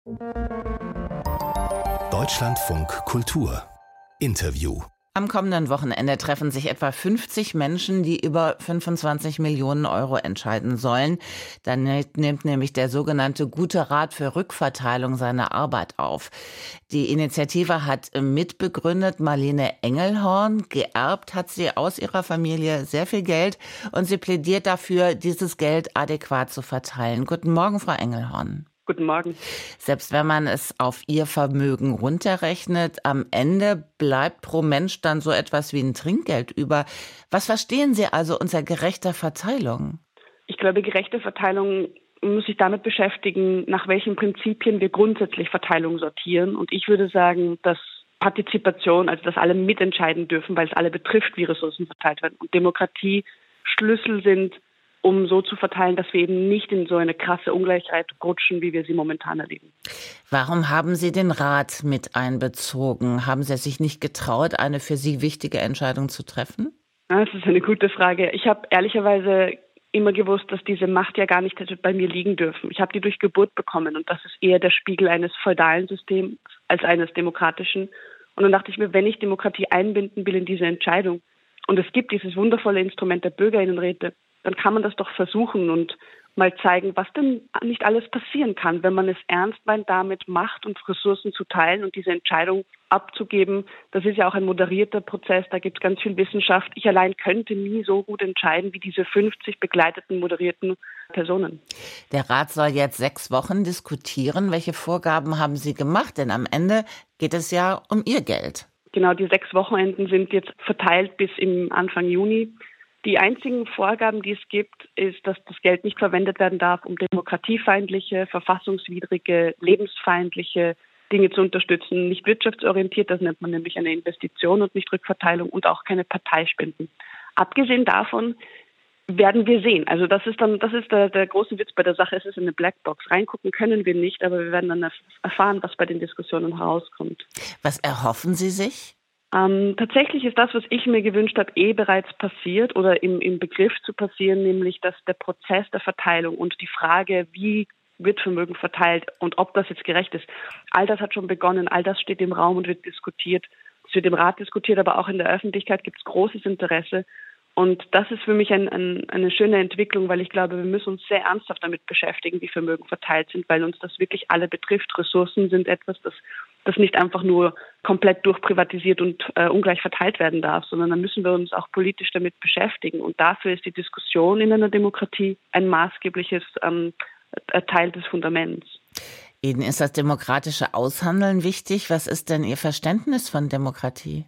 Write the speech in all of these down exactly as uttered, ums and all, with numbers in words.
Deutschlandfunk Kultur Interview. Am kommenden Wochenende treffen sich etwa fünfzig Menschen, die über fünfundzwanzig Millionen Euro entscheiden sollen. Dann nimmt nämlich der sogenannte Gute Rat für Rückverteilung seine Arbeit auf. Die Initiative hat mitbegründet Marlene Engelhorn. Geerbt hat sie aus ihrer Familie sehr viel Geld und sie plädiert dafür, dieses Geld adäquat zu verteilen. Guten Morgen, Frau Engelhorn. Guten Morgen. Selbst wenn man es auf Ihr Vermögen runterrechnet, am Ende bleibt pro Mensch dann so etwas wie ein Trinkgeld über. Was verstehen Sie also unter gerechter Verteilung? Ich glaube, gerechte Verteilung muss sich damit beschäftigen, nach welchen Prinzipien wir grundsätzlich Verteilung sortieren. Und ich würde sagen, dass Partizipation, also dass alle mitentscheiden dürfen, weil es alle betrifft, wie Ressourcen verteilt werden, und Demokratie Schlüssel sind, um so zu verteilen, dass wir eben nicht in so eine krasse Ungleichheit rutschen, wie wir sie momentan erleben. Warum haben Sie den Rat mit einbezogen? Haben Sie sich nicht getraut, eine für Sie wichtige Entscheidung zu treffen? Das ist eine gute Frage. Ich habe ehrlicherweise immer gewusst, dass diese Macht ja gar nicht hätte bei mir liegen dürfen. Ich habe die durch Geburt bekommen und das ist eher der Spiegel eines feudalen Systems als eines demokratischen. Und dann dachte ich mir, wenn ich Demokratie einbinden will in diese Entscheidung und es gibt dieses wundervolle Instrument der Bürgerinnenräte, dann kann man das doch versuchen und mal zeigen, was denn nicht alles passieren kann, wenn man es ernst meint, damit Macht und Ressourcen zu teilen und diese Entscheidung abzugeben. Das ist ja auch ein moderierter Prozess, da gibt es ganz viel Wissenschaft. Ich allein könnte nie so gut entscheiden wie diese fünfzig begleiteten, moderierten Personen. Der Rat soll jetzt sechs Wochen diskutieren. Welche Vorgaben haben Sie gemacht? Denn am Ende geht es ja um Ihr Geld. Genau, die sechs Wochenenden sind jetzt verteilt bis im Anfang Juni. Die einzigen Vorgaben, die es gibt, ist, dass das Geld nicht verwendet werden darf, um demokratiefeindliche, verfassungswidrige, lebensfeindliche Dinge zu unterstützen. Nicht wirtschaftsorientiert, das nennt man nämlich eine Investition und nicht Rückverteilung, und auch keine Parteispenden. Abgesehen davon werden wir sehen. Also das ist dann, das ist der, der große Witz bei der Sache. Es ist eine Blackbox. Reingucken können wir nicht, aber wir werden dann erfahren, was bei den Diskussionen herauskommt. Was erhoffen Sie sich? Ähm, tatsächlich ist das, was ich mir gewünscht habe, eh bereits passiert oder im, im Begriff zu passieren, nämlich dass der Prozess der Verteilung und die Frage, wie wird Vermögen verteilt und ob das jetzt gerecht ist, all das hat schon begonnen, all das steht im Raum und wird diskutiert. Es wird im Rat diskutiert, aber auch in der Öffentlichkeit gibt es großes Interesse. Und das ist für mich ein, ein, eine schöne Entwicklung, weil ich glaube, wir müssen uns sehr ernsthaft damit beschäftigen, wie Vermögen verteilt sind, weil uns das wirklich alle betrifft. Ressourcen sind etwas, das, das nicht einfach nur komplett durchprivatisiert und äh, ungleich verteilt werden darf, sondern da müssen wir uns auch politisch damit beschäftigen. Und dafür ist die Diskussion in einer Demokratie ein maßgebliches ähm, Teil des Fundaments. Ihnen ist das demokratische Aushandeln wichtig. Was ist denn Ihr Verständnis von Demokratie?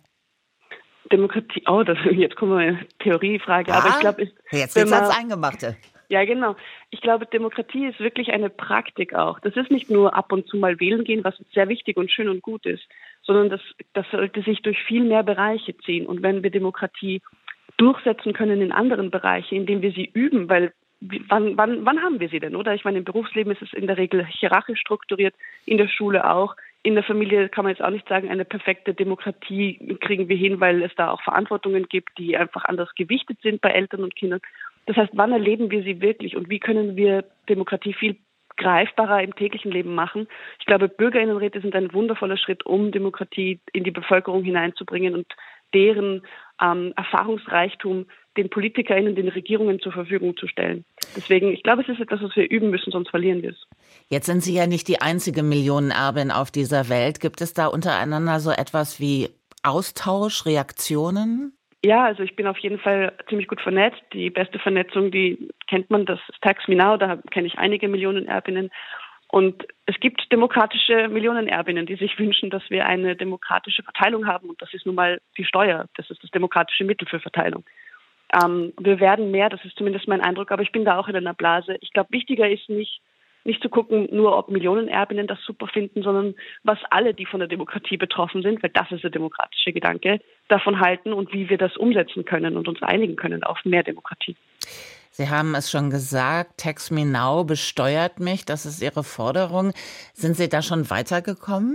Demokratie, oh, das, jetzt kommen wir eine Theoriefrage, ah, aber ich glaube, jetzt wird's ans Eingemachte. Ja, genau. Ich glaube, Demokratie ist wirklich eine Praktik auch. Das ist nicht nur ab und zu mal wählen gehen, was sehr wichtig und schön und gut ist, sondern das, das sollte sich durch viel mehr Bereiche ziehen. Und wenn wir Demokratie durchsetzen können in anderen Bereichen, indem wir sie üben, weil wann, wann, wann haben wir sie denn, oder? Ich meine, im Berufsleben ist es in der Regel hierarchisch strukturiert, in der Schule auch. In der Familie kann man jetzt auch nicht sagen, eine perfekte Demokratie kriegen wir hin, weil es da auch Verantwortungen gibt, die einfach anders gewichtet sind bei Eltern und Kindern. Das heißt, wann erleben wir sie wirklich und wie können wir Demokratie viel greifbarer im täglichen Leben machen? Ich glaube, Bürgerinnenräte sind ein wundervoller Schritt, um Demokratie in die Bevölkerung hineinzubringen und deren ähm, Erfahrungsreichtum den PolitikerInnen, den Regierungen zur Verfügung zu stellen. Deswegen, ich glaube, es ist etwas, was wir üben müssen, sonst verlieren wir es. Jetzt sind Sie ja nicht die einzige Millionenerbin auf dieser Welt. Gibt es da untereinander so etwas wie Austausch, Reaktionen? Ja, also ich bin auf jeden Fall ziemlich gut vernetzt. Die beste Vernetzung, die kennt man, das ist Tax Me Now, da kenne ich einige Millionenerbinnen. Und es gibt demokratische Millionenerbinnen, die sich wünschen, dass wir eine demokratische Verteilung haben. Und das ist nun mal die Steuer. Das ist das demokratische Mittel für Verteilung. Ähm, wir werden mehr, das ist zumindest mein Eindruck, aber ich bin da auch in einer Blase. Ich glaube, wichtiger ist nicht, nicht zu gucken, nur ob Millionenerbinnen das super finden, sondern was alle, die von der Demokratie betroffen sind, weil das ist der demokratische Gedanke, davon halten und wie wir das umsetzen können und uns einigen können auf mehr Demokratie. Sie haben es schon gesagt, Tax Me Now besteuert mich, das ist Ihre Forderung. Sind Sie da schon weitergekommen?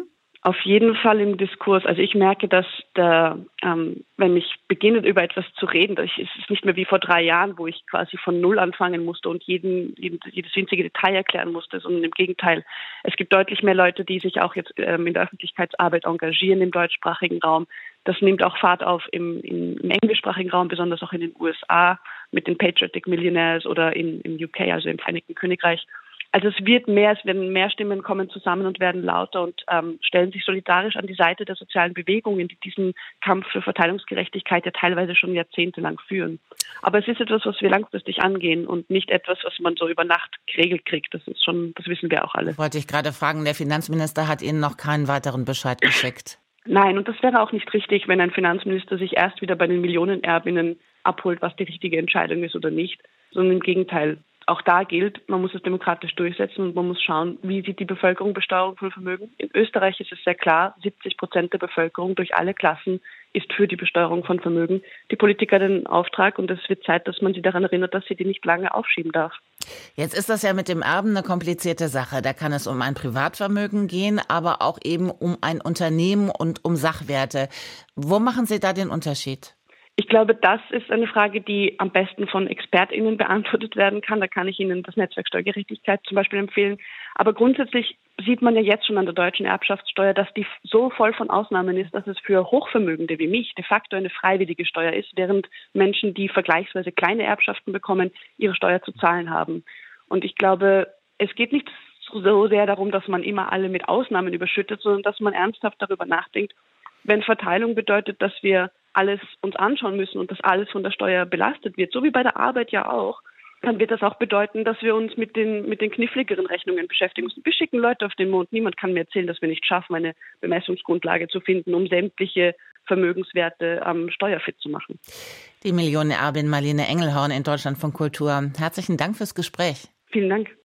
Auf jeden Fall im Diskurs. Also ich merke, dass da, ähm, wenn ich beginne, über etwas zu reden, das ist es nicht mehr wie vor drei Jahren, wo ich quasi von Null anfangen musste und jeden, jeden, jedes winzige Detail erklären musste, sondern im Gegenteil. Es gibt deutlich mehr Leute, die sich auch jetzt ähm, in der Öffentlichkeitsarbeit engagieren im deutschsprachigen Raum. Das nimmt auch Fahrt auf im, im, im englischsprachigen Raum, besonders auch in den U S A mit den Patriotic Millionaires oder in, im U K, also im Vereinigten Königreich. Also es wird mehr, es werden mehr Stimmen kommen zusammen und werden lauter und ähm, stellen sich solidarisch an die Seite der sozialen Bewegungen, die diesen Kampf für Verteilungsgerechtigkeit ja teilweise schon jahrzehntelang führen. Aber es ist etwas, was wir langfristig angehen und nicht etwas, was man so über Nacht geregelt kriegt. Das ist schon, das wissen wir auch alle. Wollte ich gerade fragen, der Finanzminister hat Ihnen noch keinen weiteren Bescheid geschickt. Nein, und das wäre auch nicht richtig, wenn ein Finanzminister sich erst wieder bei den Millionenerbinnen abholt, was die richtige Entscheidung ist oder nicht, sondern im Gegenteil. Auch da gilt, man muss es demokratisch durchsetzen und man muss schauen, wie sieht die Bevölkerung Besteuerung von Vermögen. In Österreich ist es sehr klar, siebzig Prozent der Bevölkerung durch alle Klassen ist für die Besteuerung von Vermögen. Die Politiker den Auftrag und es wird Zeit, dass man sie daran erinnert, dass sie die nicht lange aufschieben darf. Jetzt ist das ja mit dem Erben eine komplizierte Sache. Da kann es um ein Privatvermögen gehen, aber auch eben um ein Unternehmen und um Sachwerte. Wo machen Sie da den Unterschied? Ich glaube, das ist eine Frage, die am besten von ExpertInnen beantwortet werden kann. Da kann ich Ihnen das Netzwerk Steuergerechtigkeit zum Beispiel empfehlen. Aber grundsätzlich sieht man ja jetzt schon an der deutschen Erbschaftssteuer, dass die so voll von Ausnahmen ist, dass es für Hochvermögende wie mich de facto eine freiwillige Steuer ist, während Menschen, die vergleichsweise kleine Erbschaften bekommen, ihre Steuer zu zahlen haben. Und ich glaube, es geht nicht so sehr darum, dass man immer alle mit Ausnahmen überschüttet, sondern dass man ernsthaft darüber nachdenkt, wenn Verteilung bedeutet, dass wir alles uns anschauen müssen und dass alles von der Steuer belastet wird, so wie bei der Arbeit ja auch, dann wird das auch bedeuten, dass wir uns mit den, mit den kniffligeren Rechnungen beschäftigen müssen. Wir schicken Leute auf den Mond. Niemand kann mir erzählen, dass wir nicht schaffen, eine Bemessungsgrundlage zu finden, um sämtliche Vermögenswerte ähm, steuerfit zu machen. Die Millionenerbin Marlene Engelhorn in Deutschlandfunk Kultur. Herzlichen Dank fürs Gespräch. Vielen Dank.